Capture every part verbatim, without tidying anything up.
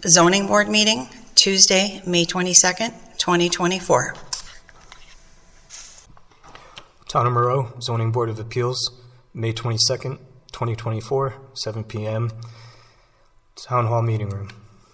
Zoning Board meeting, Tuesday, May twenty-second, twenty twenty-four. Town of Moreau, Zoning Board of Appeals, May twenty-second, twenty twenty-four, seven p.m. Town Hall Meeting Room.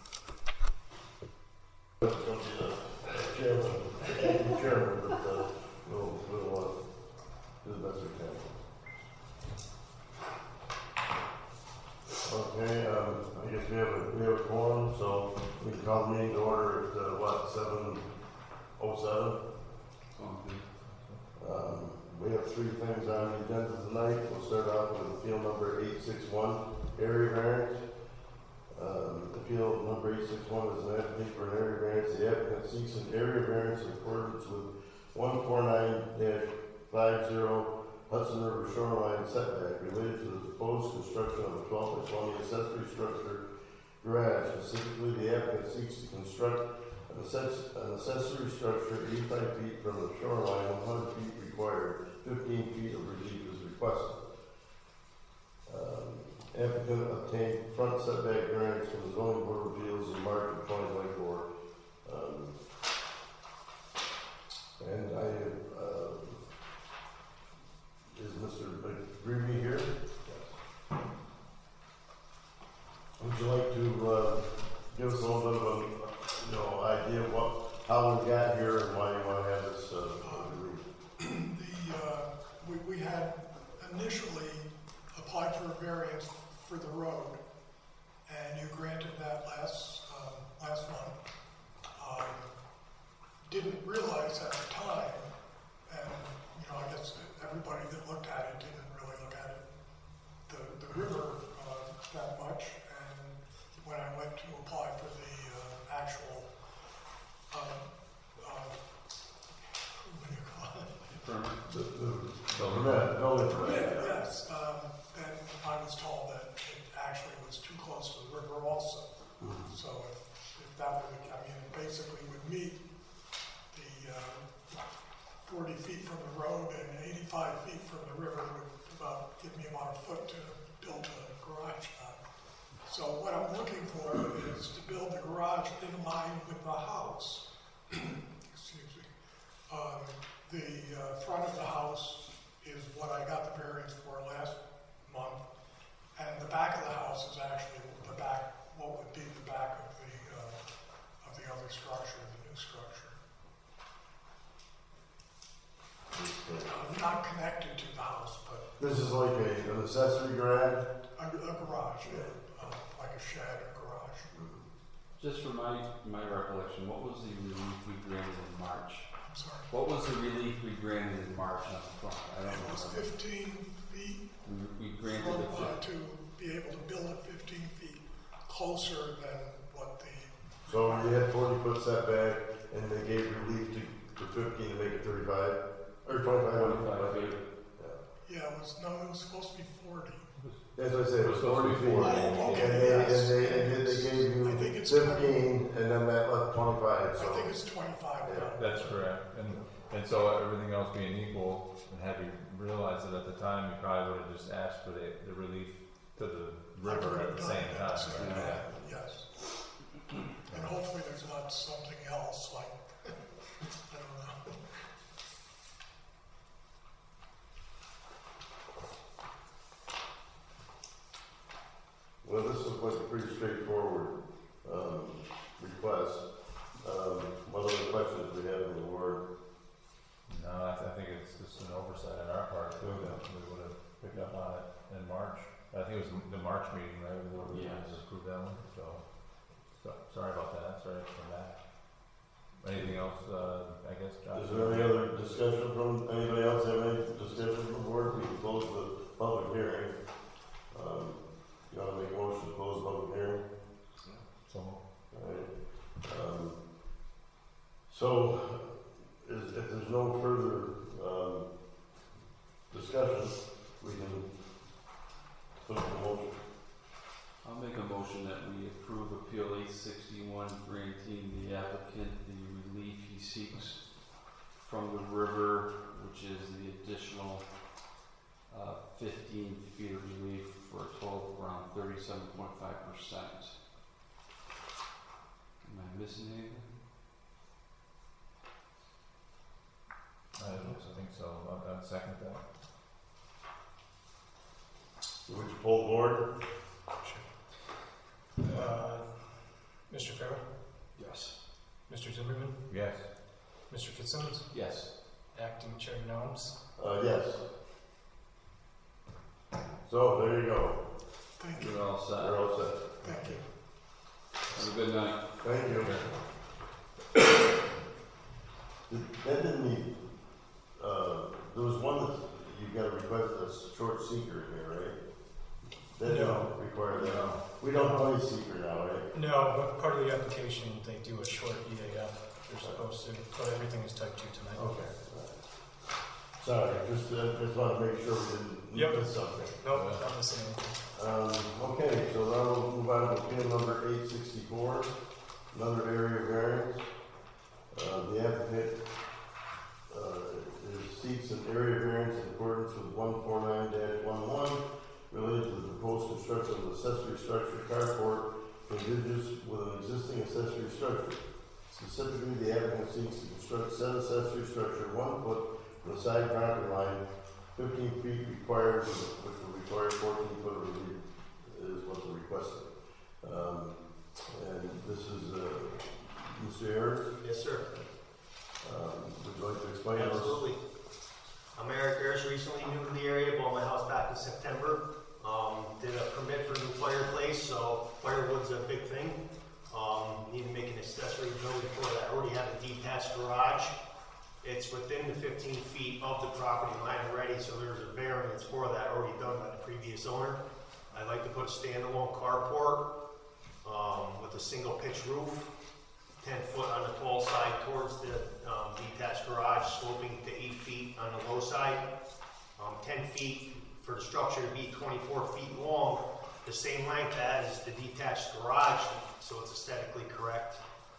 Okay, um, I guess we have a, we have a quorum, so we can call the meeting to order at, uh, what, seven oh seven? Um, we have three things on the agenda tonight. We'll start off with appeal number eight six one, area variance. Um, appeal number eight six one is an application for an area variance. The applicant seeks an area variance in accordance with one forty-nine dash fifty Hudson River shoreline setback related to the proposed construction of a twelve by twenty accessory structure garage. Specifically, the applicant seeks to construct an, access- an accessory structure eighty-five feet from the shoreline, one hundred feet required, fifteen feet of relief is requested. Um, applicant obtained front setback variance from the Zoning Board of Appeals in March of twenty twenty-four. Um, and I have uh, Is Mister McGreevy here? Yes. Would you like to uh, give us a little bit of a you know, idea of what, how we got here and why you want to have this uh, the, uh, we, we had initially applied for a variance for the road, and you granted that last, um, last month. Um, didn't realize at the time, and you know, I guess everybody that looked at it didn't really look at it, the, the river uh, that much. And when I went to apply for the uh, actual, uh, uh, what do you call it? Permit. The, the, the permit, building permit. Yes, um, then I was told that it actually was too close to the river also. Mm-hmm. So if, if that were the, I mean, it basically would meet the uh, forty feet from the road and eighty-five feet from the river would about give me about a foot to build a garage on. So what I'm looking for is to build the garage in line with the house. Excuse me. Um, the uh, front of the house is what I got the variance for last month, and the back of the house is actually the back, what would be the back of the uh, of the other structure, the new structure. Uh, not connected to the house, but This is like a, an accessory garage? a, a garage, yeah, uh, like a shed or garage. Just for my, my recollection, what was the relief we granted in March? I'm sorry. What was the relief we granted in March on the front? I don't It know. was fifteen feet We, we granted from, the uh, fif- to be able to build it fifteen feet closer than what the. So you had forty foot setback and they gave relief to, to fifteen to make it thirty-five? Or twenty-five? twenty-five feet. Yeah, it was, no, it was supposed to be forty. As I said, it was forty feet. Oh, And okay, they, yes. and they, and they gave I think you it's fifteen and then that left twenty-five, I so. think it's twenty-five Yeah. now. That's correct. And and so everything else being equal, and had you realized it at the time, you probably would have just asked for the, the relief to the I would river have at the done same it time. at the same right? time, yes. And hopefully there's not something else like, I don't know. Well, this looks like a pretty straightforward, um, request. Um, what other questions we have in the ward? No, I, th- I think it's just an oversight on our part too, that we would have picked up on it in March. I think it was the March meeting, right? We would have Yes. approved that one, so, so, sorry about that, sorry to come back. Anything else, uh, I guess, Josh? Is there any other discussion from, anybody else have any discussion from the board? We can close the public hearing. Um, you want to make a motion to close the public hearing? So, Alright. Um, so, is, if there's no further, um, discussion, we can put the motion. I'll make a motion that we approve Appeal eight sixty-one, granting the applicant the relief he seeks from the river, which is the additional uh, fifteen feet of relief for a total of around thirty-seven point five percent. missing anything? I don't think so. I'd, I'd second that. Would you pull the board? Uh, Mister Farrell? Yes. Mister Zimmerman? Yes. Mister Fitzsimmons? Yes. Acting Chairman Adams? Uh, yes. So, there you go. Thank you, You're all set. You're all set. thank you. Have a good night. Thank you. Did- That didn't need, uh, there was one that you got to request a short seeker here, right? That No. don't require that. We don't have any seeker now, right? No, but part of the application, they do a short E A F. They're supposed to, but everything is type two tonight. Okay. Sorry, just, uh, just want to make sure we didn't Yep. miss something. Nope, not missing anything. Um, okay, so now we'll move on to appeal number eight sixty-four, another area variance. Uh, the applicant, uh, is- seeks an area variance in accordance with one forty-nine dash eleven related to the proposed construction of accessory structure carport contiguous with an existing accessory structure. Specifically, the applicant seeks to construct said accessory structure one foot from the side property line, fifteen feet required, which will require fourteen foot of relief, is what they're requesting. Um, and this is, uh, Mister Ayers, Yes, sir. um, would you like to explain to us? Absolutely. I'm Eric Ayers, recently new to the area, bought my house back in September. Um, did a permit for a new fireplace, so firewood's a big thing. Um, need to make an accessory building for that. I already have a detached garage. It's within the fifteen feet of the property line already, so there's a variance for that already done by the previous owner. I'd like to put a standalone carport, um, with a single pitch roof, ten foot on the tall side towards the um, detached garage, sloping to eight feet on the low side. Um, ten feet for the structure to be twenty-four feet long, the same length as the detached garage, so it's aesthetically correct.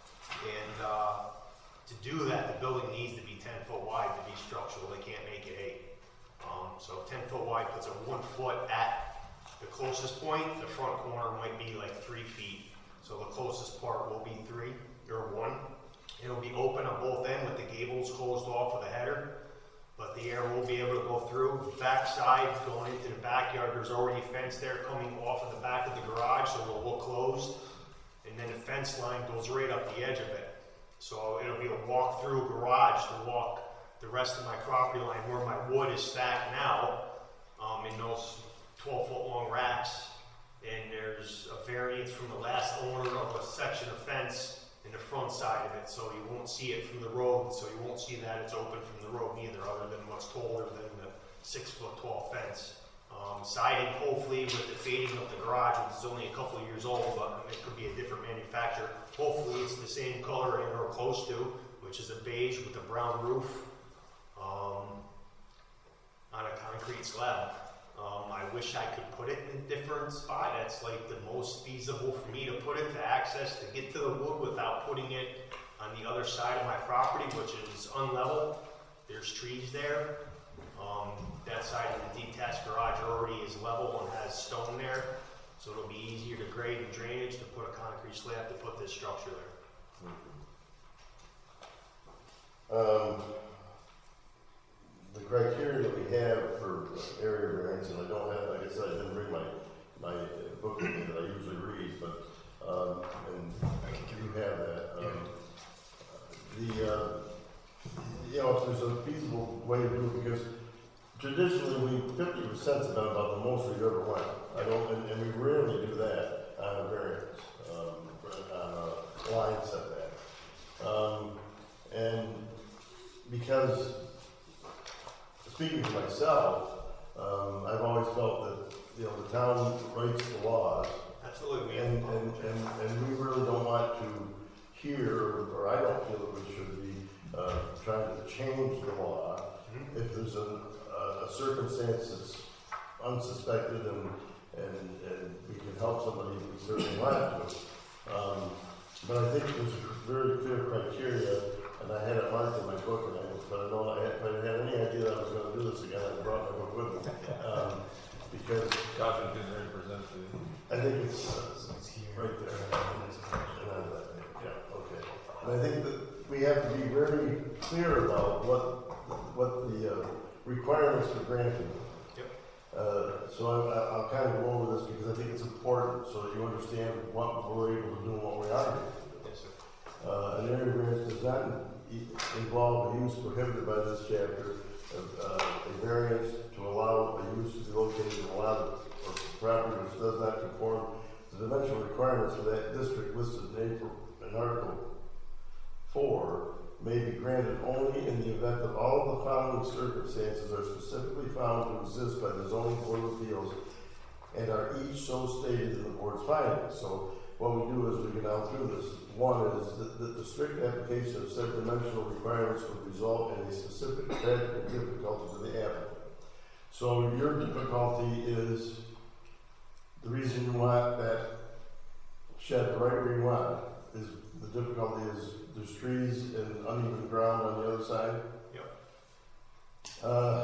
And uh, to do that, the building needs to be ten foot wide to be structural. They can't make it eight. Um, so ten foot wide puts a one foot at the closest point. The front corner might be like three feet. So the closest part will be three or one. It'll be open on both ends with the gables closed off with a header, but the air will be able to go through. Back side going into the backyard, there's already a fence there coming off of the back of the garage, so it'll look closed. And then the fence line goes right up the edge of it. So it'll be a walk-through garage to walk the rest of my property line where my wood is stacked now, um, in those twelve foot long racks. And there's a variance from the last owner of a section of fence in the front side of it, so you won't see it from the road, so you won't see that it's open from the road neither, other than what's taller than the six foot tall fence. Um, siding, hopefully, with the fading of the garage, which is only a couple of years old, but it could be a different manufacturer. Hopefully, it's the same color and or close to, which is a beige with a brown roof, um, on a concrete slab. Um, I wish I could put it in a different spot. That's like the most feasible for me to put it to access to get to the wood without putting it on the other side of my property, which is unlevel. There's trees there. Um, that side of the detached garage already is level and has stone there, so it'll be easier to grade and drainage to put a concrete slab to put this structure there. Um, the criteria that we have for area variance, and I don't have, like I said, I didn't bring my, my book with me that I usually read, but, um, and I can give you you. have that. Um, the, uh, you know, if there's a feasible way to do it, because traditionally, we, fifty percent's been about the most we've ever went. I don't, and, and we rarely do that on a variance, um, on a line setback. Um, and because, speaking for myself, um, I've always felt that, you know, the town writes the laws, Absolutely. and, and, and, and we really don't want to hear, or I don't feel that we should be, uh, trying to change the law. Mhm. If there's a, a, a circumstance that's unsuspected and, and, and we can help somebody, we certainly want to. Um, but I think there's a very clear criteria, and I had it marked in my book, and I, but I don't, I had, if I had any idea that I was going to do this again, I brought my book with me. Um, because Josh was getting ready to present the. I think it's, uh, It's here. right there. And I- Yeah, okay. And I think that we have to be very clear about what, what the uh, requirements for granting. Yep. Uh, so I, I- I'll kind of go over this because I think it's important so that you understand what we're able to do and what we are able to do. Yes, sir. Uh, an area variance does not in- involve a use prohibited by this chapter, uh, a variance to allow a use to be located in a lot or property which does not conform to the dimensional requirements of that district listed in April, in Article four, may be granted only in the event that all of the following circumstances are specifically found to exist by the zoning board of appeals and are each so stated in the board's findings. So what we do is we get down through this. One is that, that the strict application of said dimensional requirements would result in a specific practical difficulty to the applicant. So your difficulty is the reason you want that shed right where you want it is the difficulty is there's trees and uneven ground on the other side. Yep. Uh,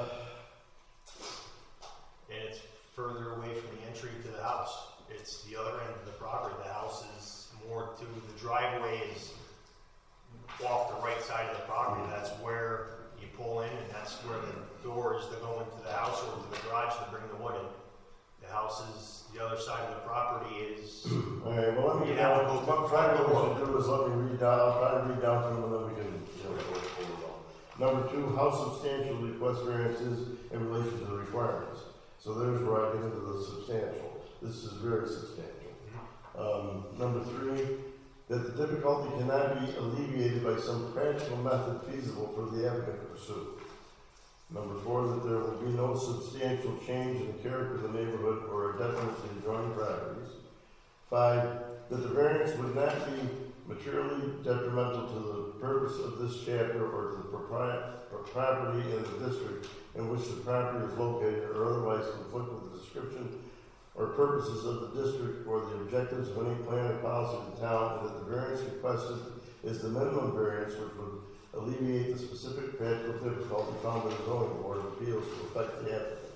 And it's further away from the entry to the house. It's the other end of the property. The house is more to the driveway is off the right side of the property. That's where you pull in, and that's where the door is to go into the house or to the garage to bring the wood in. The house is the other side of the property is. okay, well let me You get have down. to go What through Friday the we front should do is let me read down. I'll try to read down to them and then we can. You know, go over them. Number two, how substantial the request variance is in relation to the requirements. So there's where I get into the substantial. This is very substantial. Um, number three, that the difficulty cannot be alleviated by some practical method feasible for the applicant to pursue. Number four, that there will be no substantial change in the character of the neighborhood or a detriment to the adjoining properties. Five, that the variance would not be materially detrimental to the purpose of this chapter or to the propri- or property in the district in which the property is located or otherwise conflict with the description or purposes of the district or the objectives of any plan or policy of the town, and that the variance requested is the minimum variance which would alleviate the specific practical difficulty found by the zoning board of appeals to affect the applicant.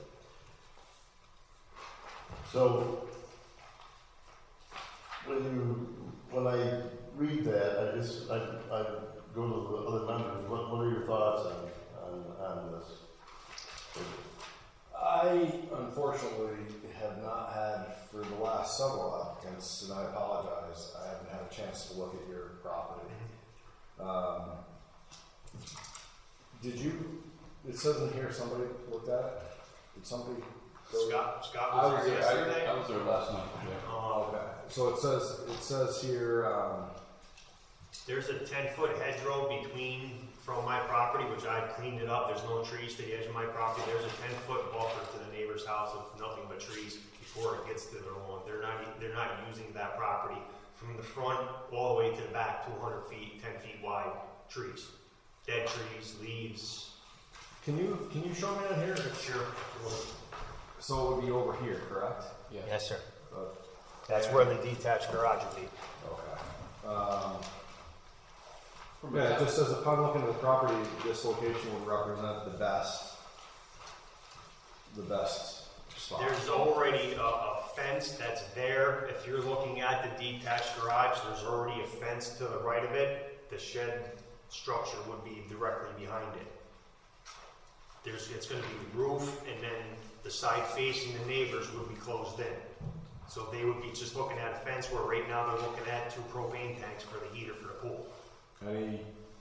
So, when you, when I read that, I just, I, I go to the other members, what, what are your thoughts on, on, on this? I unfortunately have not had, for the last several applicants, and I apologize, I haven't had a chance to look at your property. Um, did you, it says in here somebody looked at it? Did somebody go? Scott, Scott I was was there there, I- yesterday. I was there last night. Yeah. Um, Okay, so it says, it says here, um, There's a ten foot hedgerow between, from my property, which I've cleaned it up. There's no trees to the edge of my property. There's a ten foot buffer to the neighbor's house of nothing but trees before it gets to their lawn. They're not, they're not using that property from the front all the way to the back, two hundred feet, ten feet wide, trees. Dead trees, leaves. can you, can you show me on here? Sure. So it would be over here, correct? Yeah. Yes, sir. Uh, That's where the detached garage would be. Okay. Um, From a yeah, it town- just says upon looking at the property, this location would represent the best, the best spot. There's already a, a fence that's there. If you're looking at the detached garage, there's already a fence to the right of it. The shed structure would be directly behind it. There's, it's gonna be roof, and then the side facing the neighbors would be closed in. So they would be just looking at a fence where right now they're looking at two propane tanks for the heater for the pool. Any,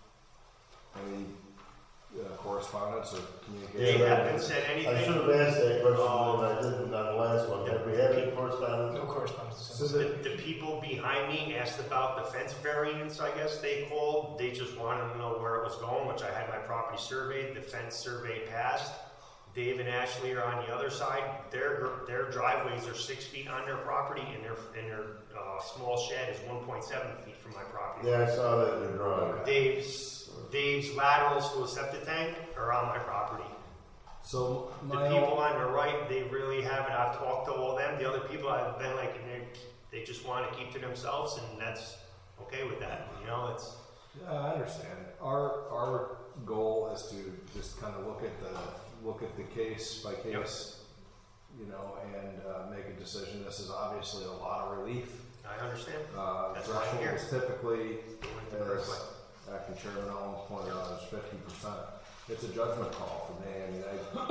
any uh, correspondence or They communication? haven't said I anything. should have asked that question Um, when I didn't on the last one. Have we had any correspondence? No correspondence. So The, that, the people behind me asked about the fence variance, I guess they called. They just wanted to know where it was going, which I had my property surveyed. The fence survey passed. Dave and Ashley are on the other side. Their their driveways are six feet on their property, and their and their uh, small shed is one point seven feet from my property. Yeah, I saw that in your drawing. Dave's Dave's laterals to a septic tank are on my property. so The my people on the right, they really haven't. I've talked to all them. The other people, I've been like, and they they just want to keep to themselves, and that's okay with that. You know, it's Yeah, I understand. Our our goal is to just kind of look at the look at the case by case, you know, and uh, make a decision. This is obviously a lot of relief. I understand. Uh, That's why I'm here. thresholds typically, Doing it the correct as way. Acting Chairman Owens pointed out, is fifty percent. It's a judgment call for me. I mean,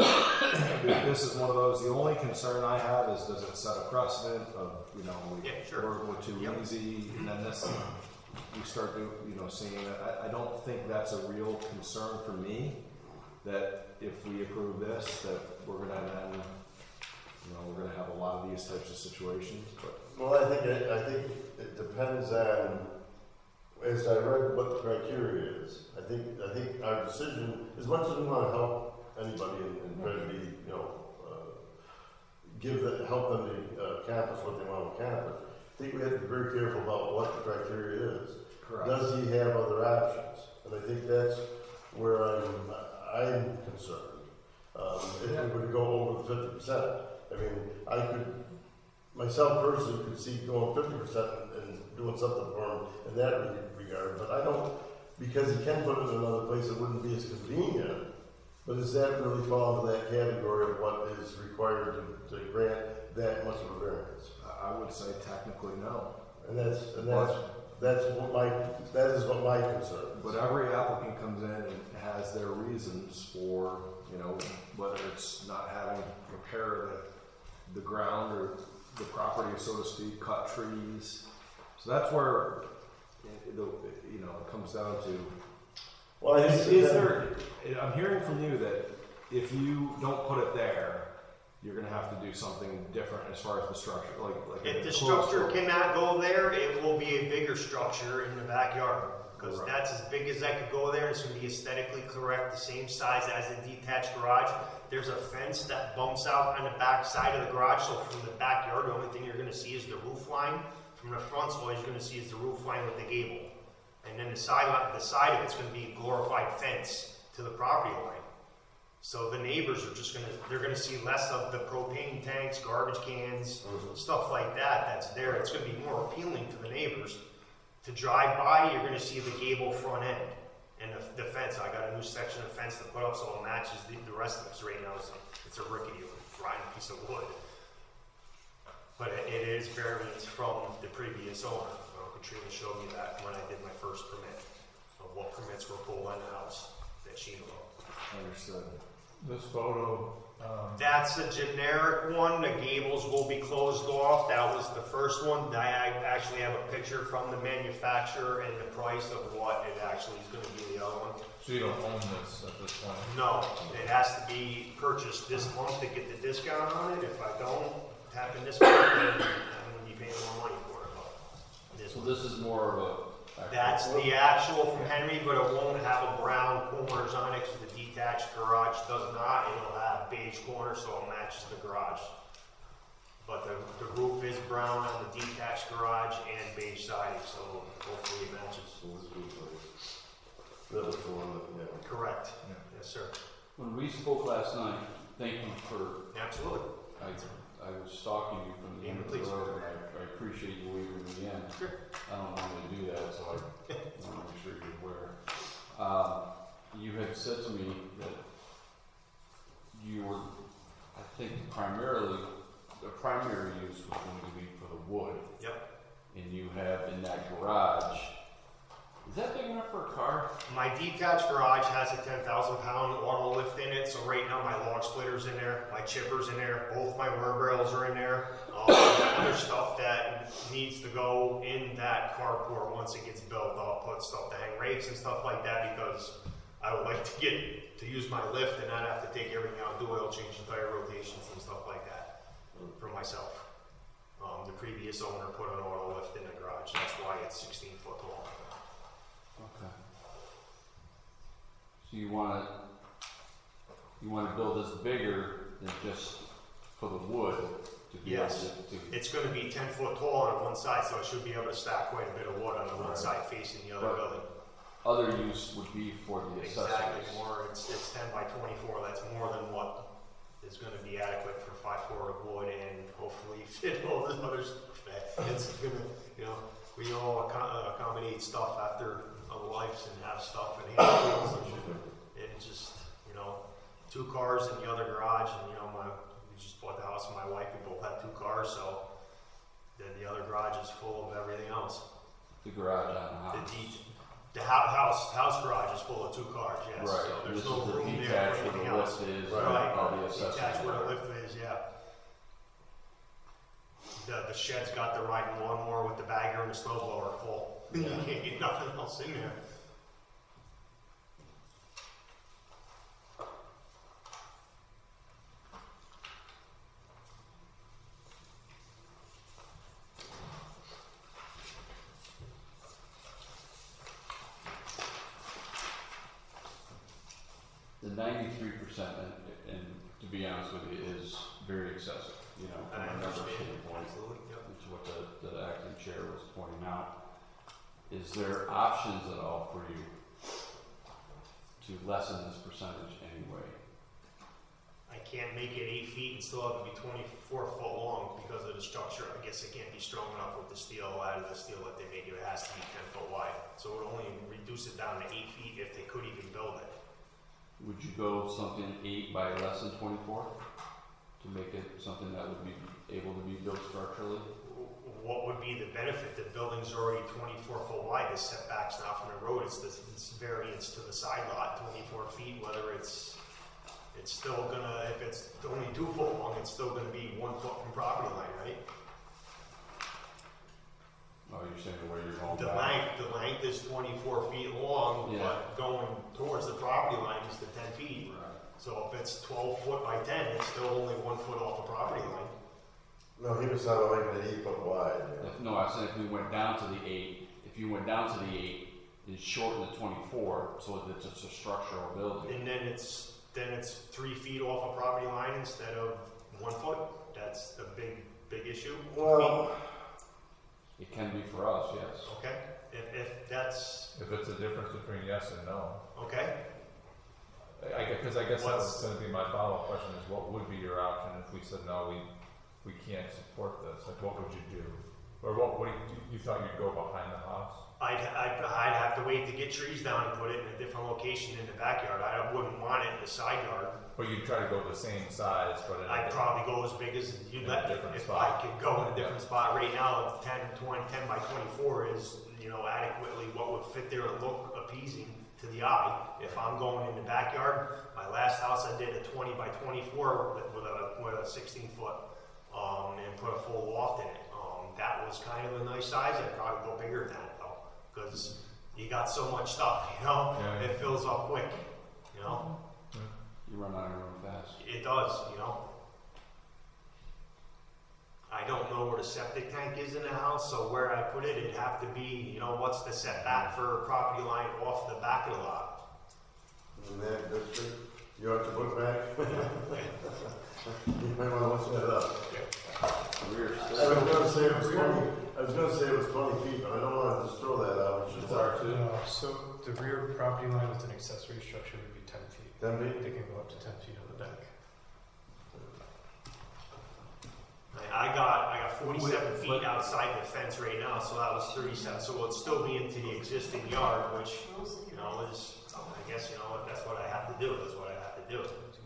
I, this is one of those, the only concern I have is does it set a precedent of, you know, we, Yeah, sure. we're, we're too Yep. easy, and then this, we start to, you know, seeing it. I, I don't think that's a real concern for me, that if we approve this, that we're gonna then, you know, we're gonna have a lot of these types of situations, but. Well, I think, it- I think it depends on, as I read what the criteria is, I think, I think our decision, as much as we want to help anybody and, and try to be, you know, uh, give the, help them to uh, accomplish what they want to accomplish, I think we have to be very careful about what the criteria is. Correct. Does he have other options? And I think that's where I'm, I'm concerned. Um, if we were to go over the fifty percent, I mean, I could, myself personally could see going fifty percent and doing something for him in that regard, but I don't, because he can put it in another place that wouldn't be as convenient, but does that really fall into that category of what is required to, to grant that much of a variance? I would say technically no. And that's, and that's, that's what my, that is what my concern is. But every applicant comes in and has their reasons for, you know, whether it's not having to repair the, the ground or the property, so to speak, cut trees. So that's where, it, the, you know, it comes down to, Well, I is, think is that- there, I'm hearing from you that if you don't put it there, you're gonna have to do something different as far as the structure, like, like. If the a structure closed- cannot go there, it will be a bigger structure in the backyard. Because Right. that's as big as I could go there, it's gonna be aesthetically correct, the same size as the detached garage. There's a fence that bumps out on the back side of the garage, so from the backyard, the only thing you're gonna see is the roof line. From the front, so all you're gonna see is the roof line with the gable. And then the side line, the side of it's gonna be a glorified fence to the property line. So the neighbors are just gonna, they're gonna see less of the propane tanks, garbage cans, stuff like that that's there. It's gonna be more appealing to the neighbors. To drive by, you're gonna see the gable front end and the, the fence. I got a new section of fence to put up so it matches the, the rest of it. 'Cause right now it's, it's a rickety, rotten piece of wood. But it, it is variance from the previous owner. Uh, Katrina showed me that when I did my first permit of what permits were pulled in the house that she knew of. Understood. This photo, um, That's a generic one. The gables will be closed off. That was the first one. I I actually have a picture from the manufacturer and the price of what it actually is going to be the other one. so you don't own this at this point? No, it has to be purchased this month to get the discount on it. If I don't tap in this month, then I'm going to be paying more money for it. But this So one. this is more of a. That's the actual from Henry, but it won't have a brown corners on it because the detached garage does not. It'll have beige corners so it matches the garage. But the, the roof is brown on the detached garage and beige siding, so hopefully it matches. That was the one that, yeah. Correct. Yeah. Yes, sir. When we spoke last night, thank you for, Absolutely. I, I was stalking you from the end of the Please. road, and I, I appreciate you waving me in. Sure. I don't normally do that, so I want to make sure you're aware. Um, you had said to me that you were, I think, primarily, the primary use was going to be for the wood. Yep. And you have in that garage, is that big enough for a car? My detached garage has a ten thousand pound auto lift in it, so right now my log splitter's in there, my chipper's in there, both my rails are in there. Um, other stuff that needs to go in that carport once it gets built, I'll put stuff to hang rakes and stuff like that because I would like to get to use my lift and not have to take everything out, do oil change and tire rotations and stuff like that for myself. Um, the previous owner put an auto lift in the garage, that's why it's sixteen foot tall. Okay. So you want to, you want to build this bigger than just for the wood to be Yes. able to, to It's going to be ten foot tall on one side, so I should be able to stack quite a bit of wood on the one side facing the other Right. building. other use would be for the Exactly, accessories. more, it's, it's ten by twenty-four, that's more than what is going to be adequate for five core of wood and hopefully fit all the other stuff. It's going to, you know, we all acco- accommodate stuff after our lives and have stuff in hand. It just, you know, two cars in the other garage, and you know, my we just bought the house with my wife. We both have two cars, so Then the other garage is full of everything else. The garage on the The house. de- the hou- house, house garage is full of two cars, yes. Right, So there's this no is the room there detached for where anything the else. lift is, Right, or the accessory. detached where the lift is, yeah. The, the shed's got the riding lawnmower with the bagger and the snow blower full. You can't get nothing else in there. The ninety-three percent, and, and to be honest with you, is very excessive, you know, from I a number understand. standpoint, Absolutely, yep. which is what the, the acting chair was pointing out. Is there options at all for you to lessen this percentage anyway? I can't make it eight feet and still have to be twenty-four foot long because of the structure. I guess it can't be strong enough with the steel out of the steel that they make it. It has to be ten foot wide. So it would only reduce it down to eight feet if they could even build it. Would you go something eight by less than twenty-four to make it something that would be able to be built structurally? What would be the benefit? The building's already twenty-four foot wide. The setbacks now from the road, it's this it's variance to the side lot, twenty-four feet. Whether it's it's still gonna, if it's only two foot long, it's still gonna be one foot from property line, right? Oh, you're saying the way you're going The back? length, the length is twenty-four feet long, Yeah. but going towards the property line is the ten feet. Right. So if it's twelve foot by ten, it's still only one foot off the property line. No, he was talking about making it eight foot wide. If, no, I said if we went down to the eight, if you went down to the eight and shorten the twenty-four so that it's a structural building. And then it's then it's three feet off a property line instead of one foot. That's the big big issue. Well, It can be for us, yes. Okay, if, if that's If it's a difference between yes and no. okay, I, because I guess that was What's- going to be my follow-up question is what would be your option if we said, no, we, we can't support this? Like, what would you do? Or what, what do you, you thought you'd go behind the house? I'd, I'd I'd have to wait to get trees down and put it in a different location in the backyard. I wouldn't want it in the side yard. But you'd try to go the same size, but in a I'd probably go as big as you In let a me. different If spot. I could go in a different spot right now, it's ten, twenty, ten by twenty-four is, you know, adequately what would fit there and look appeasing to the eye. If I'm going in the backyard, my last house I did a twenty by twenty-four with, with a with a sixteen foot, um, and put a full loft in it. Um, that was kind of a nice size. I'd probably go bigger than that though, because you got so much stuff, you know, Yeah. it fills up quick, you know. You run out of room fast. It does, you know. I don't know where the septic tank is in the house, so where I put it, it'd have to be, you know, what's the setback for a property line off the back of the lot? in that district, you want your book back? You might want to look that up. Rear I still. was gonna say it was twenty, I was gonna say it was twenty feet, but I don't wanna just throw that out, it's just It's R two. No, so the rear property line with an accessory structure would be ten feet. ten feet. They can go up to ten feet on the deck. I I got, I got forty-seven feet outside the fence right now, so that was thirty-seven, so it'll still be into the existing yard, which, you know, is, I guess, you know, if that's what I have to do, that's what I have to do.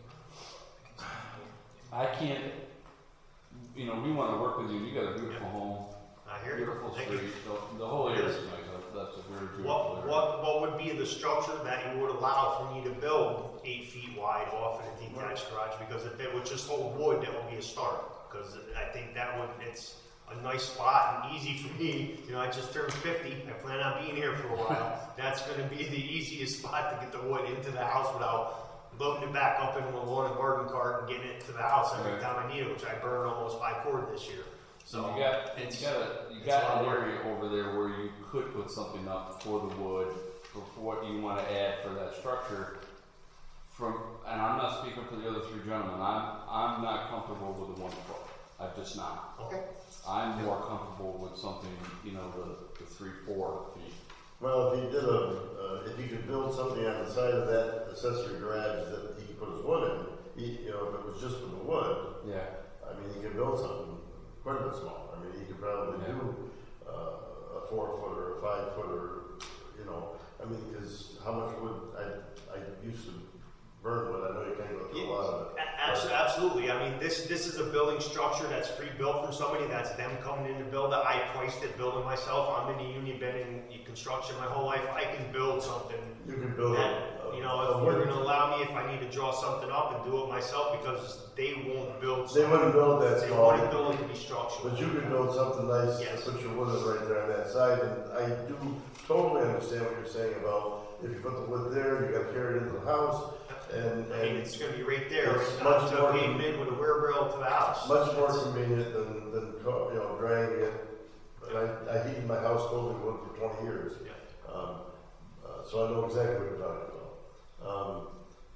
I can't, you know, we want to work with you. You got a beautiful home, I hear you. beautiful Thank you. street. The, the whole area is nice. That's a very beautiful What, area. what, what would be the structure that you would allow for me to build eight feet wide off in a detached garage? Because if it would just hold wood, that would be a start. Because I think that would, it's a nice spot and easy for me. You know, I just turned fifty. I plan on being here for a while. That's going to be the easiest spot to get the wood into the house without loading it back up into a lawn and garden cart and getting it to the house every Right. time I need it, which I burned almost five cord this year. So So you got, it's, you got, a, you it's got a lot an of work. area over there where you could put something up for the wood, for, for what you want to add for that structure. From, and I'm not speaking for the other three gentlemen. I'm, I'm not comfortable with the one foot. I'm just not. okay. I'm more comfortable with something, you know, the, the three, four feet. Well, if he did a, uh, if he could build something on the side of that accessory garage that he could put his wood in, he, you know, if it was just for the wood, Yeah. I mean, he could build something quite a bit smaller. I mean, he could probably Yeah. do uh, a four foot or a five foot or, you know, I mean, because how much wood, I, I used to burn wood, I know you can't go through a lot of it. A- abso- Absolutely. I mean, this this is a building structure that's pre-built from somebody. That's them coming in to build it. I priced it, building myself. I'm in the union, been in construction my whole life. I can build something. You can build that, a- you know, a if you're wood- going to allow me, if I need to draw something up and do it myself, because they won't build. They wouldn't build that They small. wouldn't build it to be structural. But you could build something nice, Yes. put your wood in right there on that side, and I do totally understand what you're saying about if you put the wood there, you gotta carry it into the house, and, I mean, and it's going to be right there, It's right much down to more- pavement with a wheelbarrow to the house. much more convenient than, than, co- you know, dragging it. And I, I heated my house totally wood for twenty years. Yeah. Um, uh, so I know exactly what you're talking about. Um,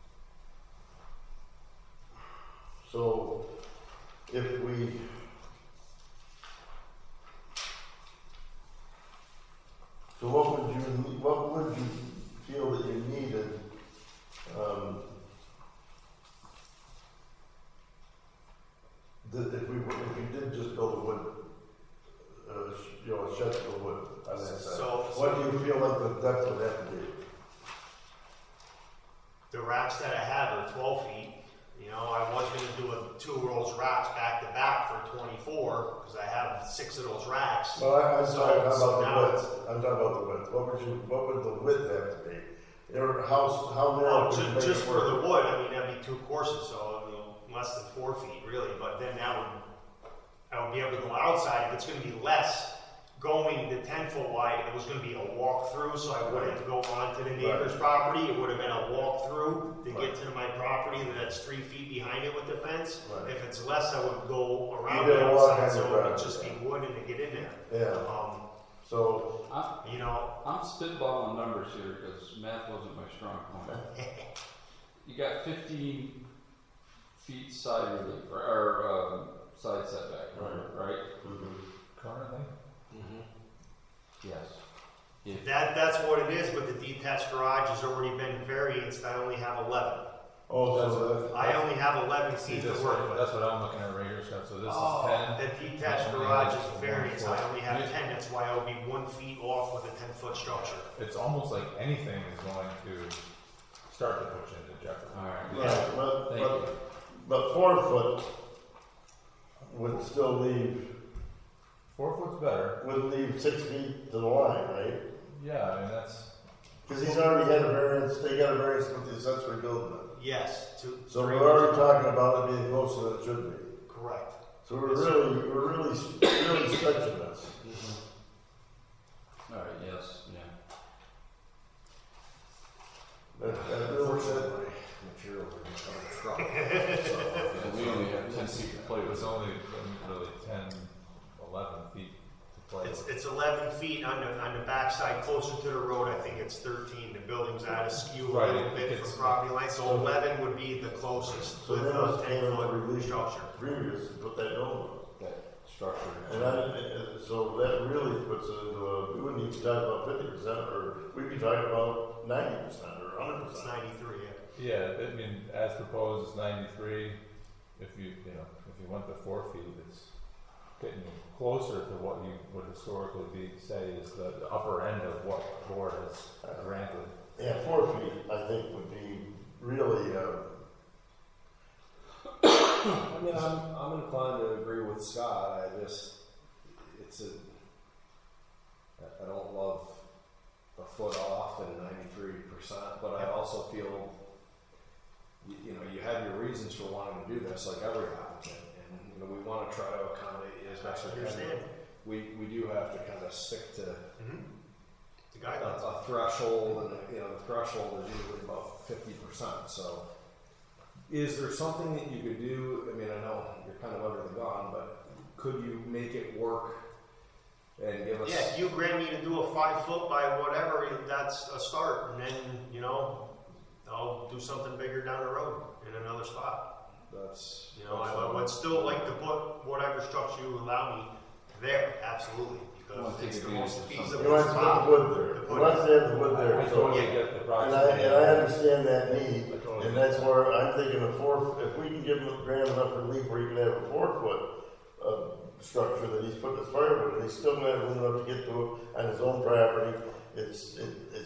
so if we, so what would you, what would you feel that you needed, um, that if we, were- if we did just build a wood, uh, sh- you know, a shed full of wood on that side? So- What do you feel like the depth would have to be? The racks that I have are twelve feet. You know, I was going to do a two of those racks back to back for twenty-four because I have six of those racks. Well, I, I'm So- talking so about now- the width, I'm talking about the width, what would you, what would the width have to be? Your house, how narrow Oh, would you ju- make just it for the work? wood, I mean, that'd be two courses, so you know, less than four feet really. But then that would, I would be able to go outside. If it's going to be less, going the ten foot wide, it was going to be a walk through, so I wouldn't have to go onto the neighbor's property. It would have been a walk through to Right. get to my property, and that's three feet behind it with the fence. Right. If it's less, I would go around You'd the have to walk outside, on so the it would ground, just be yeah. wooden to get in there. Yeah, Um, so, I'm, you know, I'm spitballing numbers here because math wasn't my strong point. You got fifteen feet side relief, or, or um, side setback, Right. right? Currently? Yes. If that that's what it is. But the detached garage has already been varianced. I only have eleven. oh, so that, I only have eleven See, feet to this, work with. that's what I'm looking at right here, Scott, so this Oh, is ten. the detached Only garage has is one variance. foot. I only have Yeah. ten. That's why I would be one feet off with a ten foot structure. It's almost like anything is going to start to push into jeopardy. all right. right, but, Thank but, you. but four foot would still leave, Four foot's better, would leave six feet to the line, right? yeah, I mean, that's, Because he's already had a variance, they got a variance with the accessory building. Yes, two. So three we're already years. talking about it being closer than it should be. Correct. So we're really, we're really, really stretching this. All right. Yes. Yeah. That, that really, that, materials are gonna come in truck. And we only have ten feet to play it was with. only um, really ten, eleven feet to play It's with. it's eleven feet on the on the backside, closer to the road. I think it's thirteen. The building's out of skew a Right, little it bit gets- from property line, so eleven would be the closest so with they a must ten have foot relief structure. previous to put that building on. That structure. And I, uh, so that really puts it into a, we wouldn't even talk about fifty percent, or we'd be talking about ninety percent or hundred It's percent. ninety-three. Yeah. Yeah, I mean, as proposed, it's ninety-three. If you, you know, if you went to four feet, it's getting you closer to what you would historically be, say, is the, the upper end of what the board has granted. Yeah, four feet, I think would be really, uh, I mean, I'm, I'm inclined to agree with Scott. I just, it's a, I- I don't love a foot off and ninety-three percent, but I also feel, you, you know, you have your reasons for wanting to do this, like every applicant, and, you know, we want to try to accommodate you as best I we can. understand. We, we do have to kind of stick to Mm-hmm. The a, guidelines. a threshold, and you know the threshold is usually about fifty percent. So, is there something that you could do? I mean, I know you're kind of under the gun, but could you make it work and give us? Yeah, if you grant me to do a five foot by whatever, that's a start, and then you know I'll do something bigger down the road in another spot. That's You know, that's I, I would still like to put whatever structure you allow me there, absolutely, Well, because take it's the advantage most of something. feasible he wants to put the spot. wood there, to he put wants it. to have the wood I there, so. totally get the And I, proximity. and I understand that need, I totally and get that's where I'm thinking of four, if we can give him Graham enough relief where he can have a four foot, uh, structure that he's putting his firewood, and he's still gonna have room enough to get to it on his own property. It's, it, it's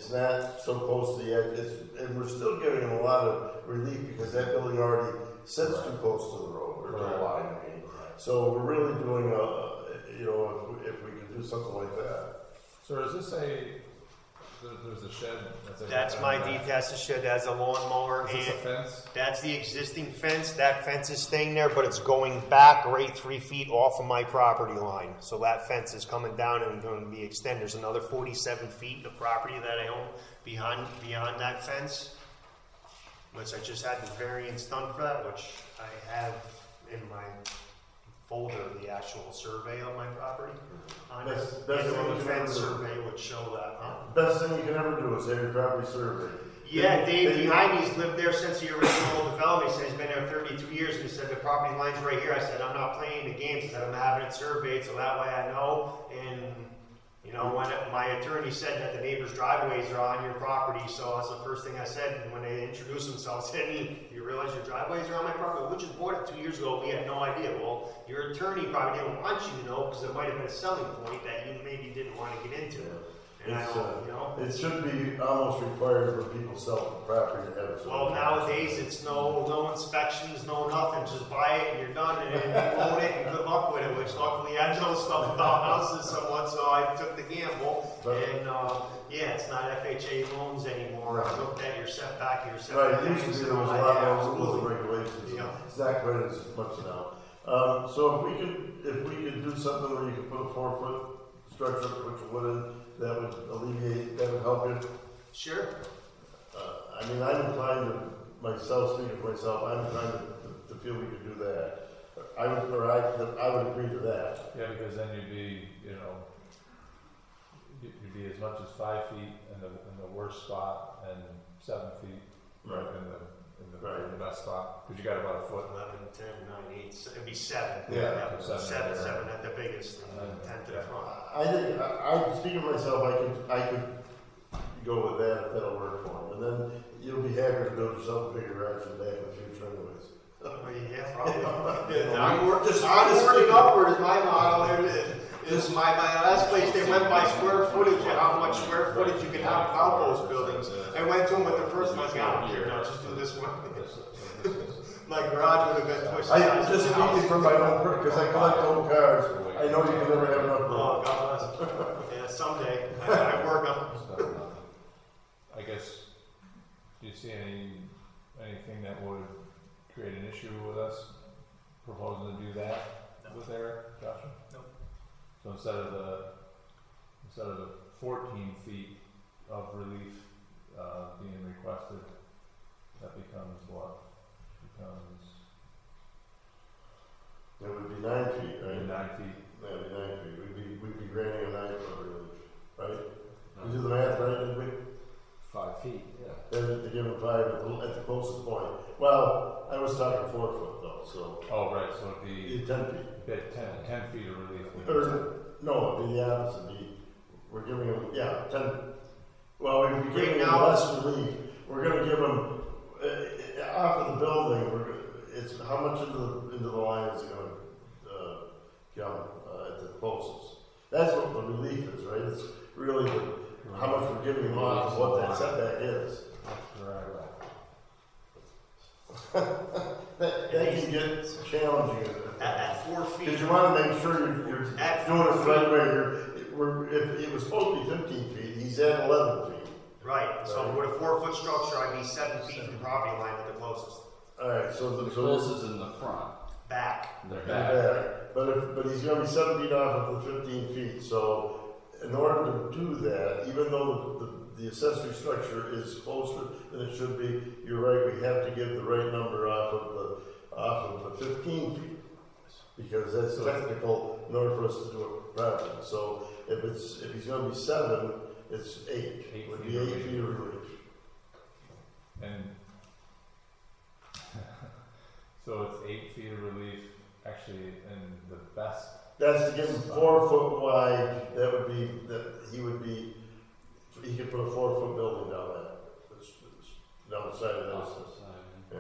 it's not so close to the edge, it's, and we're still giving them a lot of relief because that building already sits too close to the road, or to the Right. line, I mean. So we're really doing a, you know, if, if we could do something like that. So is this a, there- there's a shed? That's, a, That's my detached shed, has a lawnmower Is this a and fence? that's the existing fence. That fence is staying there, but it's going back right three feet off of my property line. So that fence is coming down and going to be extended. There's another forty-seven feet of property that I own behind, beyond that fence, which I just had the variance done for that, which I have in my folder, the actual survey on my property. On it. That's- that's And what the you fence remember. survey would show that, huh? Best thing you can ever do is have your property surveyed. Yeah, They- Dave they- behind me's lived there since the original development. He said he's been there thirty-two years, and he said the property line's right here. I said, I'm not playing the games. I said, I'm having it surveyed, so that way I know. And, you know, when it- my attorney said that the neighbors' driveways are on your property, so that's the first thing I said. And when they introduced themselves, I said, "Hey, you realize your driveways are on my property? We just bought it two years ago. We had no idea." Well, your attorney probably didn't want you to know because it might have been a selling point that you maybe didn't want to get into. And I It's, don't, uh, you know. It should be almost required for people selling property to have it. Well, nowadays it's no no inspections, no nothing. Just buy it and you're done, and then you own it and good luck with it. Which luckily I know stuff about houses somewhat, so I took the gamble. And uh, yeah, it's not F H A loans anymore. I looked at your setback, your setback. Right, it used to be there was a lot more rules and regulations. Yeah. It's not quite as much now. Um, so if we could, if we could do something where you could put a four foot structure, which would, that would alleviate, that would help you. Sure. Uh, I mean, I'm inclined to, myself, speaking for myself, I'm inclined to, to, to feel we could do that. I would, or I, I would agree to that. Yeah, because then you'd be, you know, you'd you'd be as much as five feet in the, in the worst spot and seven feet right Right. in the, in the, Right. in the best spot. Because you got about a foot. eleven, ten, nine, eight, se- it'd be seven. Yeah, seven. seven, seven at the biggest, and Uh, ten to the front. I think, I, I, speaking for myself, I could, I could go with that if that'll work for him. And then you'll be happy to build yourself a bigger garage in the back in the future anyways. Oh, yeah, probably. Yeah, I'm wor- just I'm honestly- working upward is my model. There it is. Is my, my last place, they went by square footage and how much square footage you can have without those buildings. I went to them with the first one, I said, I don't care, no, just do this one. My garage would have been pushed. I, aside just to the house. speaking from my own, because I collect old cars, I know you can never have enough Oh, room. God bless. Yeah, someday. I, I work on. I guess, do you see any, anything that would create an issue with us proposing to do that with Eric, Joshua? Nope. So instead of the, instead of the fourteen feet of relief, uh, being requested, that becomes what? Becomes It would be nine feet, right? nine feet. That would be nine feet. We'd be, we'd be granting a nine foot relief, right? We do the math right, didn't we? Five feet, yeah. Then to give them five at the, at the closest point. Well, I was talking four foot though, so Oh, right, so it'd be be ten feet. bit ten, ten feet of relief. Or, no, it'd be the opposite. Be, we're giving them, yeah, ten. Well, we'd be giving them now- less relief. We're gonna give them, uh, off of the building, we're, go- it's, how much into the, into the line is it gonna, uh, come, uh, at the closest? That's what the relief is, right? It's really the, how much we're giving them off of what that setback is. Right, That, that can get challenging. At, at four feet. Because you want to make sure you're, you're At doing it the four right feet. way. You're, we're, if it was supposed to be fifteen feet, he's at eleven feet. Right, so with a four foot structure, I'd be seven feet from the property line at the closest. All right, so the, The so closest in the front. Back. They're the back. back. But if, but he's going to be seven feet off of the fifteen feet. So in order to do that, even though the, the, the accessory structure is closer than it should be, you're right. We have to give the right number off of the off of the fifteen feet. Because that's technical in order for us to do it properly. So if it's if he's going to be seven, it's eight. Eight It would feet be of eight relief. feet of relief. And so it's eight feet of relief, actually, in the best. That's to give him four foot wide. That would be that he would be. He could put a four foot building down that. It's, it's down the side of that. Off the side. Yeah.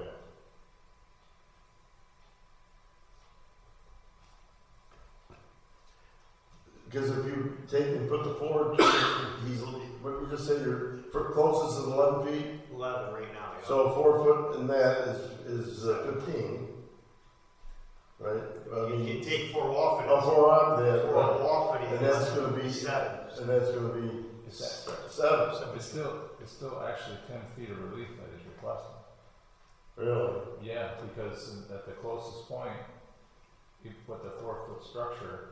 Because if you take and put the four, he's what did we just say, your fir- closest is eleven feet? Eleven right now, yeah. So four foot in that is, is uh, fifteen, right? I You mean, can take four off it. oh, four off that, Four off it, and that's gonna be, seven. and that's gonna be Is that- seven, It's still, it's still actually ten feet of relief that is requested. really? Yeah, because in- at the closest point, you put the four foot structure,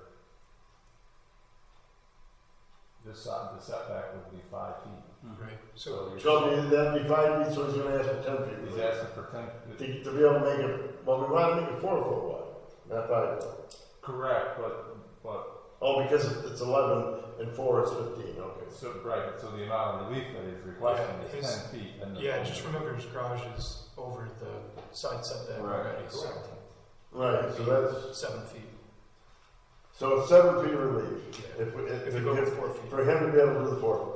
this side, the setback would be five feet. Right. So you're, So I mean, that'd be five feet, so he's gonna ask for ten feet. he's asking for ten, To, to be able to make it, well, we wanna make it four foot wide, not five foot. correct, but, but, Oh, because it's eleven and four is fifteen, okay. so, right, so the amount of relief that he's requesting Yeah, is his- ten feet. And the- Yeah, just remember his garage is over the side setback Right. already, so Right, so that's, seven feet. so it's seven feet of relief. Yeah. If, we- if, If we you go give- with four feet. for him to be able to do the four foot.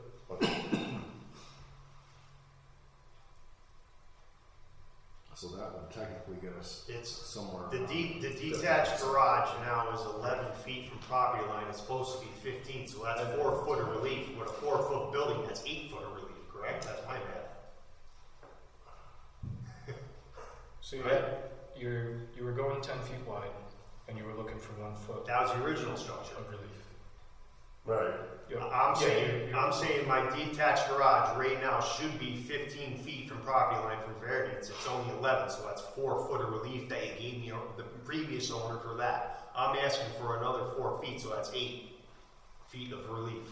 So that would technically get us It's, somewhere. the around de- the fifty. detached garage now is eleven feet from property line, it's supposed to be fifteen, so that's four foot of relief. With a four foot building, that's eight foot of relief, correct? That's my bad. So you had, you're, you were going ten feet wide, and you were looking for one foot That was the original structure. of relief. Right. Yep. I'm Yeah, saying, you're- you're- I'm saying my detached garage right now should be fifteen feet from property line for variance. It's only eleven, so that's four foot of relief that you gave me, the previous owner for that. I'm asking for another four feet, so that's eight feet of relief.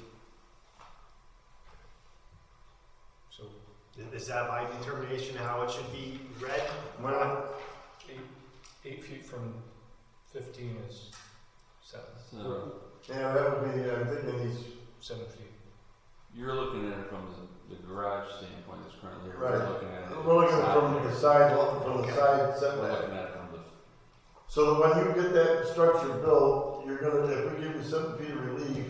So Is that my determination of how it should be read? Well, eight, eight feet from fifteen is seven, So yeah, that would be, I'm thinking he's, seven feet. you're looking at it from the, the garage standpoint that's currently here. Right. We're looking at it. we're looking at it from the side, from the Okay. side We're setback. looking at it from the. So that when you get that structure built, you're gonna, if we give you seven feet of relief,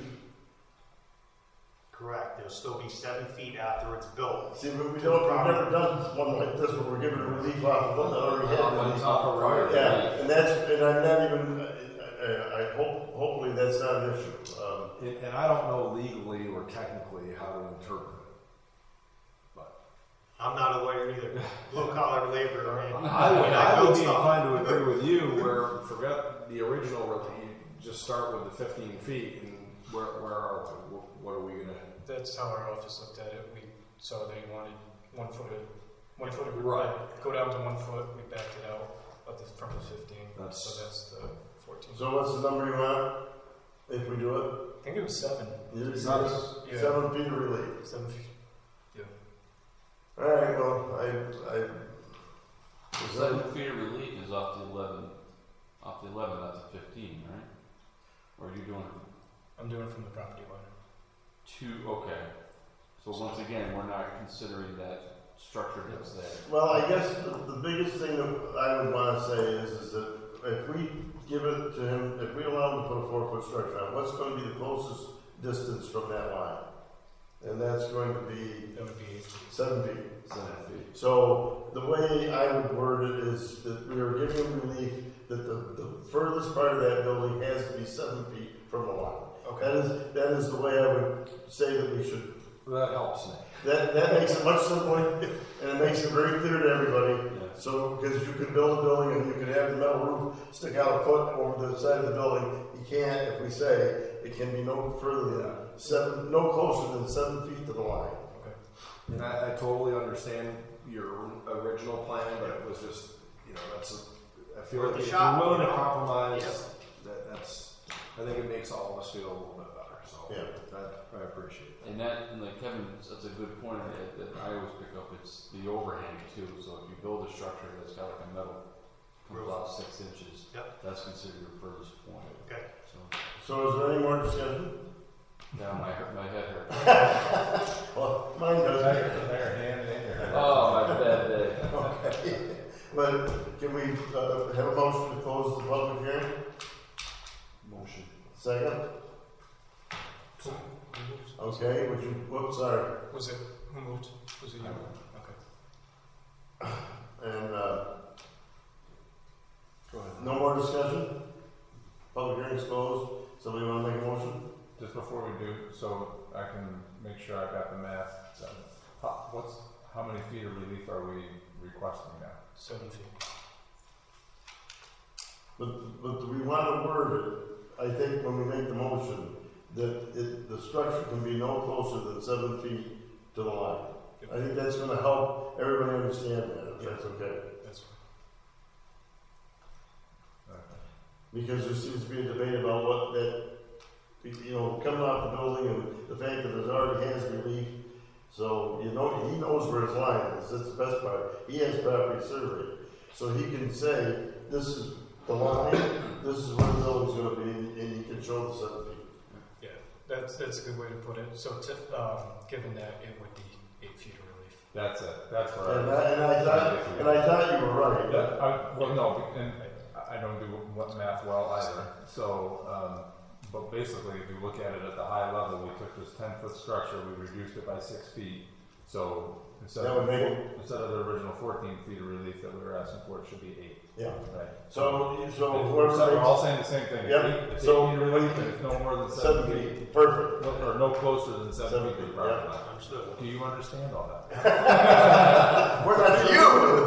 Correct, there'll still be seven feet after it's built. see, we, we don't, we've never done one like this where we're giving relief off of what they already had. On top of right. Yeah, and that's, and I'm not even, I, I hope, hopefully that's not an issue. Um, And, and I don't know legally or technically how to interpret it. But I'm not a lawyer either, blue collar labor, I mean. I would, I would build be stuff. inclined to agree with you where forget the original relief, just start with the fifteen feet and where, where are we? What are we gonna? That's how our office looked at it. We saw they wanted one foot of, one foot of, Right. go down to one foot, we backed it out of the, from the fifteen. That's- So that's the fourteen. so what's the number you want if we do it? I think it was seven. You- Seven. Yeah. Seven feet of relief. Seven feet. All right, well, I, I. is that- Seven feet of relief is off the eleven, off the eleven, not the fifteen, right? Or are you doing I'm doing it from the property line. two, okay. So once again, we're not considering that structure that's there. Well, I guess the, the biggest thing that I would want to say is, is that if we give it to him, if we allow him to put a four foot structure on, what's going to be the closest distance from that line? And that's going to be That would be eight feet. seven feet. Seven feet. So the way I would word it is that we are giving relief that the, the furthest part of that building has to be seven feet from the line. Okay. That is, that is the way I would say that we should. That helps me. That, that makes it much simpler, and it makes it very clear to everybody. Yeah. So, because you could build a building and you could have the metal roof stick out a foot over the side of the building, you can't, if we say, it can be no further than seven, no closer than seven feet to the line. And I, I totally understand your original plan, but it was just, you know, that's a, I feel Worth like a if shot, you're willing you to know? compromise, Yeah. that, that's, I think it makes all of us feel a little bit better, so. Yeah. That, I appreciate that. And that, and like Kevin, that's a good point that, that I always pick up, it's the overhang too. So if you build a structure that's got like a metal, comes Roof. out six inches, Yep. that's considered your furthest point. Okay. So, So is there any more discussion? now my, my head hurts. Well, mine doesn't. Their hand in your hand. Oh, my bad day. Okay. But can we, uh, have a motion to close the public hearing? Motion. Second? So, who moved? Okay, would you, whoops, sorry. Was it, who moved? Was it you? Okay. And, uh, Go ahead. no more discussion? Public hearing's closed. Somebody wanna make a motion? just before we do, so I can make sure I got the math done. How, what's, how many feet of relief are we requesting now? Seven feet. But, but we want to word it, I think, when we make the motion, that it, the structure can be no closer than seven feet to the line. I think that's going to help everybody understand that, if that's okay. That's Because there seems to be a debate about what that, you know, coming off the building and the fact that there's already has relief. So, you know, he knows where his line is. That's the best part. He has property surveyed. So he can say, this is the line, this is where the building's going to be, and he can show the seven feet. yeah. That's that's a good way to put it. So, to, um, given that it would be eight feet of relief. That's it, that's where And I, I, and I thought, and I thought you were right. that, I, well, no, and I don't do what math well either, so, um, but basically, if you look at it at the high level, we took this ten foot structure, we reduced it by six feet, so instead That of, would make four- it- instead of the original fourteen feet of relief that we were asking for, it should be eight, Yeah. right? So, so And whoever so we're makes all saying the same thing. Yep. Eight- It's So- eight feet of relief, and it's no more than seven seven feet, feet, perfect. no- or no closer than seven Seven feet to the feet, property yeah. line. Understood. Do you understand all that? We're not you.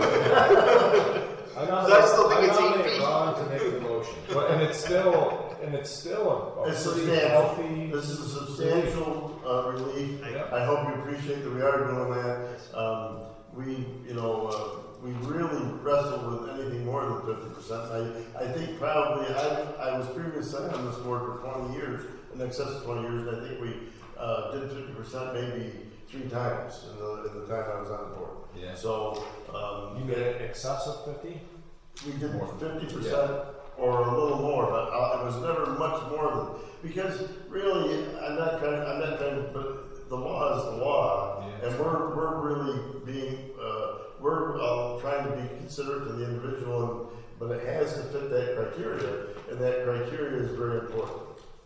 I So I still think I it's eight nominate feet. Ron to make the motion. Well, and it's still, and it's still a, a It's pretty substantial. healthy. This is a substantial uh, relief. Yeah. I hope you appreciate that we are doing that. Um, we, you know, uh, we really wrestle with anything more than fifty percent. I, I think probably, I, I was previously on this board for twenty years, in excess of twenty years, and I think we uh, did fifty percent maybe three times in the, in the time I was on the board. Yeah. So, um, You made it excess of fifty? we did fifty percent or a little more, but uh, it was never much more than, because really, I'm not trying, I'm not trying, but the law is the law, Yeah. and we're, we're really being, uh, we're uh, trying to be considerate to the individual, and, but it has to fit that criteria, and that criteria is very important.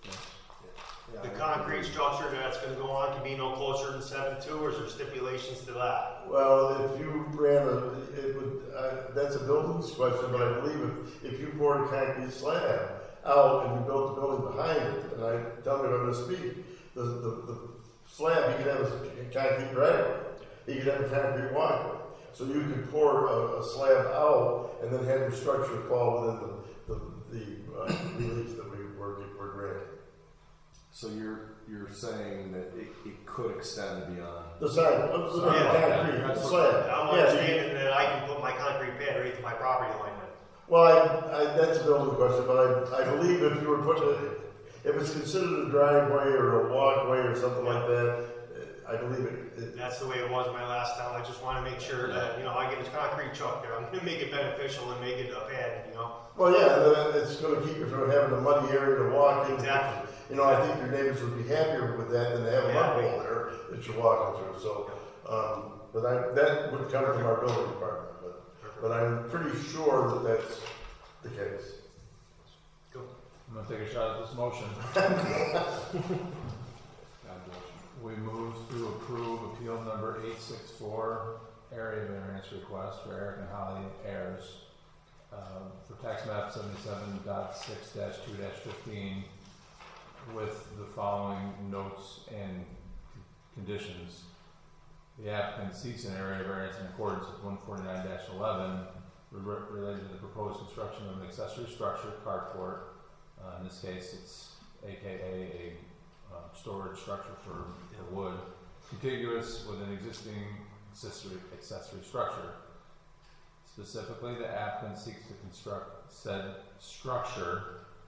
The concrete structure that's gonna go on can be no closer than seven two, or is there stipulations to that? Well, if you ran a, it would, uh, that's a buildings question, but I believe if, if you poured a concrete slab out and you built the building behind it, and I, tell me if I'm gonna speak, the, the, the slab, you could have a concrete driveway, you could have a concrete walkway. So you could pour a, a slab out and then have your structure fall within the, the, the, uh, relief that we were, were granting. So you're, you're saying that it, it could extend beyond. The side, uh, the Yeah. concrete, the slab. I'm Yeah, you- understanding that I can put my concrete pad right to my property line then. Well, I, I, that's a building question, but I, I believe if you were putting it, if it's considered a driveway or a walkway or something like that, I believe it, it That's the way it was my last time. I just wanna make sure that, you know, I get this concrete truck there, I'm gonna make it beneficial and make it a pad, you know? well, yeah, then it's gonna keep you from having a muddy area to walk in. Exactly. You know, I think your neighbors would be happier with that than to have a mud hole there that you're walking through, so, um, but I, that would come from our building department, but, but I'm pretty sure that that's the case. I'm gonna take a shot at this motion. We move to approve appeal number eight six four, area variance request for Eric and Holly Ayers, um, for tax map seventy-seven dot six dash two dash fifteen, with the following notes and conditions. The applicant seeks an area variance in accordance with one forty-nine dash eleven re- related to the proposed construction of an accessory structure, carport. Uh, in this case, it's A K A a uh, storage structure for, for wood, contiguous with an existing accessory, accessory structure. Specifically, the applicant seeks to construct said structure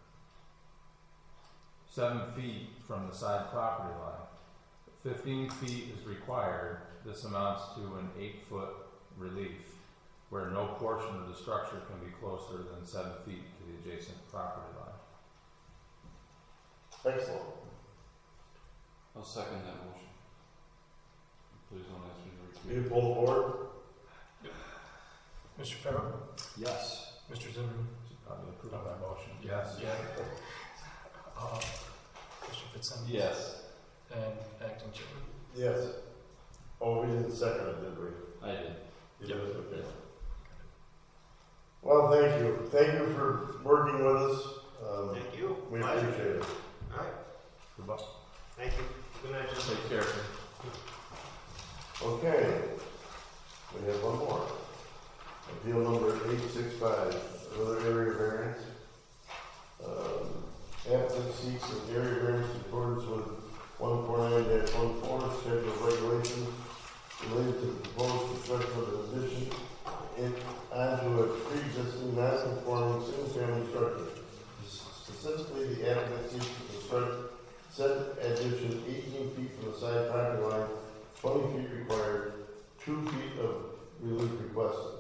seven feet from the side property line. Fifteen feet is required. This amounts to an eight-foot relief, where no portion of the structure can be closer than seven feet to the adjacent property line. Excellent. I'll second that motion. Please don't ask me to repeat. You pull the board? Mister Farrell? Yes. Mister Zimmerman? Should probably approve that motion. Yes. Yeah. Uh, Mister Fitzsimmons? Yes. And Acting Chairman? Yes. Oh, we didn't second it, did we? I did. You did, okay. Well, thank you. Thank you for working with us. Um, Thank you. we Pleasure. appreciate it. Alright. Goodbye. Thank you. Good night, gentlemen. Take care. Okay, we have one more. Appeal number eight six five, another area variance. Um, applicant seeks an area variance in accordance with one forty-nine dash fourteen schedule of regulations related to the proposed construction of an addition in, onto a pre-existing non-conforming single-family structure. Specifically, the applicant seeks to construct said addition eighteen feet from the side property line, twenty feet required, two feet of relief requested.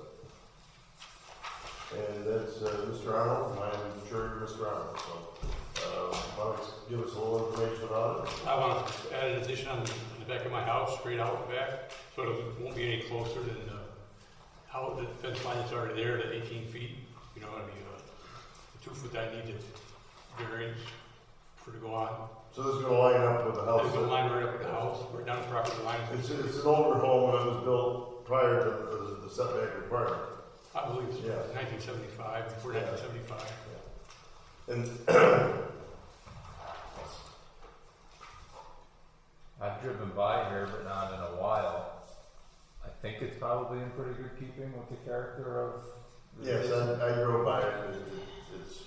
And that's uh, Mister Arnold, and I'm sure you're Mister Arnold, so uh, why don't you give us a little information about it? I want to add an addition on the, in the back of my house, straight out the back, so it won't be any closer than the, how the fence line is already there, the eighteen feet. You know, I mean, uh, the two foot that I need to variance for to go on. So this is going to line up with the house. It's going to line right up with the house, right down the property line. It's, it's an older home that was built prior to the, the setback requirement. I believe it's Yeah. nineteen seventy-five, before Yeah. nineteen seventy-five. And I've driven by here, but not in a while. I think it's probably in pretty good keeping with the character of the yes, I, I drove by it. it, it it's.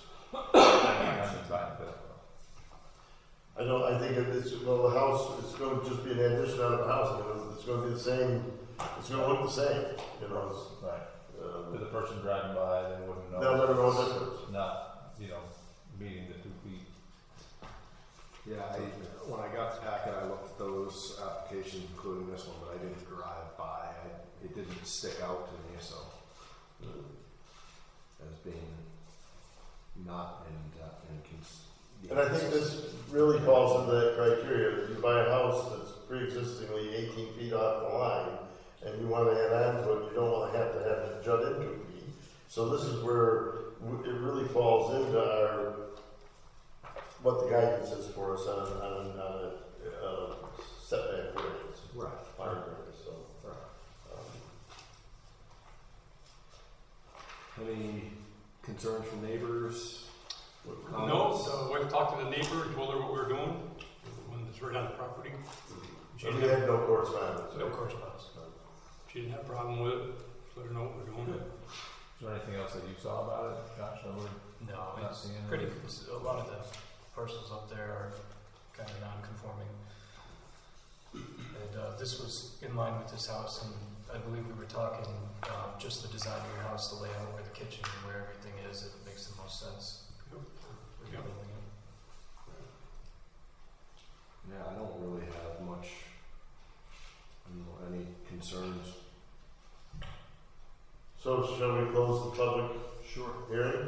I don't. I think it's well. The house. It's going to just be an addition out of the house. I mean, it's going to be the same. It's going to look the same. You know. It's, Right. um, To the person driving by, they wouldn't know. they'll never know the difference. Not, you know, meeting the two feet. Yeah, I, when I got the packet, I looked at those applications, including this one, but I didn't drive by. I, it didn't stick out to me, so as being not in uh, in cons- And I think this really falls into that criteria. You buy a house that's pre-existingly eighteen feet off the line, and you want to add on to it, you don't want to have to have it jut into a feet. So this is where w- it really falls into our, what the guidance is for us on, on, on a uh, setback variance. Right. Fire variance, so. Right. Um, Any concerns from neighbors? No, the wife talked to the neighbor and told her what we were doing, the one that's right on the property. She So we didn't had have, no correspondence. no correspondence. She didn't have a problem with it, just let her know what we're doing. Is there anything else that you saw about it, Josh? That we're No, not it's seeing? pretty, it's, a lot of the parcels up there are kind of non-conforming. And uh, this was in line with this house, and I believe we were talking um, just the design of your house, the layout, where the kitchen and where everything is, it makes the most sense. for Yep. building it. Yeah, I don't really have much, you know, any concerns. So shall we close the public Sure. hearing?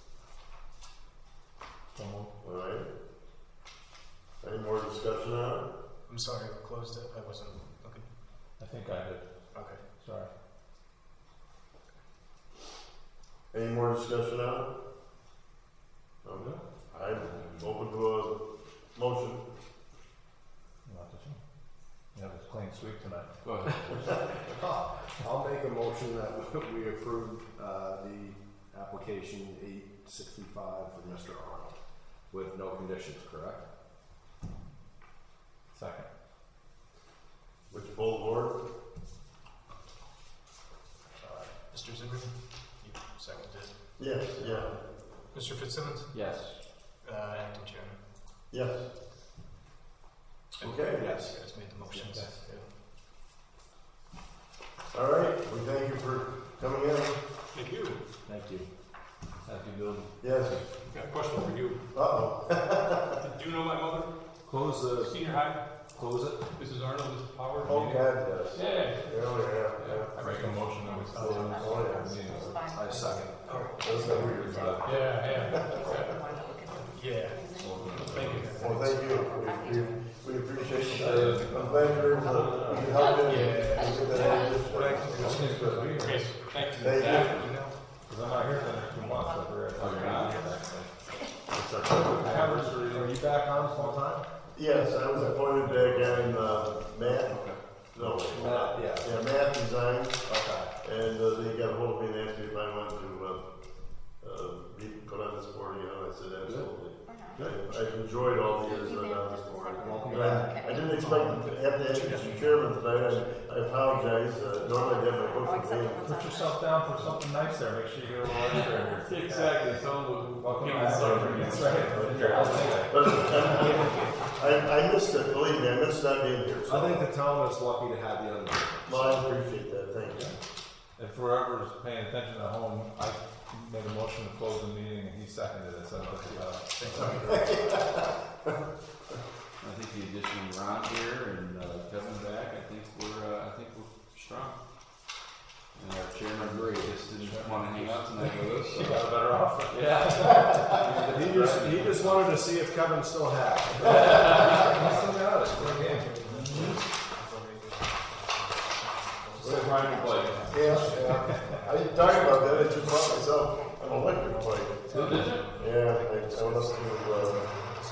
So moved. All right. Any more discussion on it? I'm sorry, I closed it, I wasn't looking. I think I did. Okay. Sorry. Any more discussion on it? Okay. I'm open to a motion. Not this one. Yeah, it's clean sweep tonight. Go ahead. I'll make a motion that we approve uh, the application eight sixty-five for Mister Arnold with no conditions, correct? Second. Which full board? Uh, Mister Zimmerman, you seconded it. Yes, yeah, Mister Fitzsimmons, Yes. uh, acting chairman. yes. Okay. Yes. You guys made the motions. Yes. Yeah. All right, we thank you for coming in. Thank you. Thank you. Happy building. Yes. Got a question for you. Uh-oh. Do you know my mother? Close the, Senior high, close it. Missus Arnold, Missus Power? Oh, God, yes. Yeah. Oh, yeah, yeah. I make a motion that we close. Oh, yeah. I second. That's not weird. Yeah, yeah. Yeah. Thank you. Well, thank you. We, we, we appreciate it. I'm glad you're able to, we can help you. Yeah. and get that addition. What I can do This is supposed to be here. Okay, thank you. Thank you. you know, Because I'm not here for the next two months. I'll be right Oh, you're not? Are you back on full time? Yes, I was appointed back in, uh, Matt. No, Matt, yeah. Yeah, Matt resigned, Okay. and uh, they got a hold of me and asked me if I wanted to uh, uh, be, put on this board again? I said, absolutely. I, I've enjoyed all the years that I've on this board. And I, I didn't expect to have to ask Mister Chairman tonight. I, I apologize. Uh, normally I have my book for me. Put yourself down for something nice there. Make sure you get a little extra. Exactly. Tell them Welcome we'll back. That's right. Here, I'll take it. But I, I, I missed it. Believe me, I missed not being here. So. I think the town is lucky to have you on the board. Well, I appreciate that. Thank you. And for whoever's paying attention at home, I made a motion to close the meeting and he seconded it, so uh, I think the addition of Ron here and uh, Kevin back, I think we're, uh, I think we're strong. And our chairman Gray just didn't want to hang out tonight with us. you So. got a better offer. Yeah. He just, he just wanted to see if Kevin still had it. I still got it. We're game. Where's Ryan Blake? Yeah, yeah. I didn't talk about that. I just bought myself an electric bike. Oh, did you? Yeah, I, I went up to, uh, uh,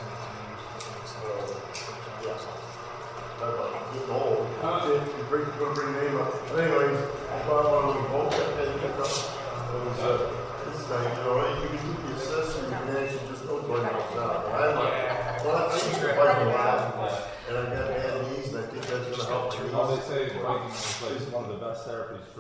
yeah. I'm uh, getting old. Huh? You bring, you gonna bring name up. But anyways, I bought one of those boats that had picked up. It was, uh, this thing, you know, you can do the accessory, you can actually just go twenty miles an hour. I'm like, well, I used to bike a lot, and I got bad knees, and I think that's gonna help me. All they say is biking is like one of the best therapies for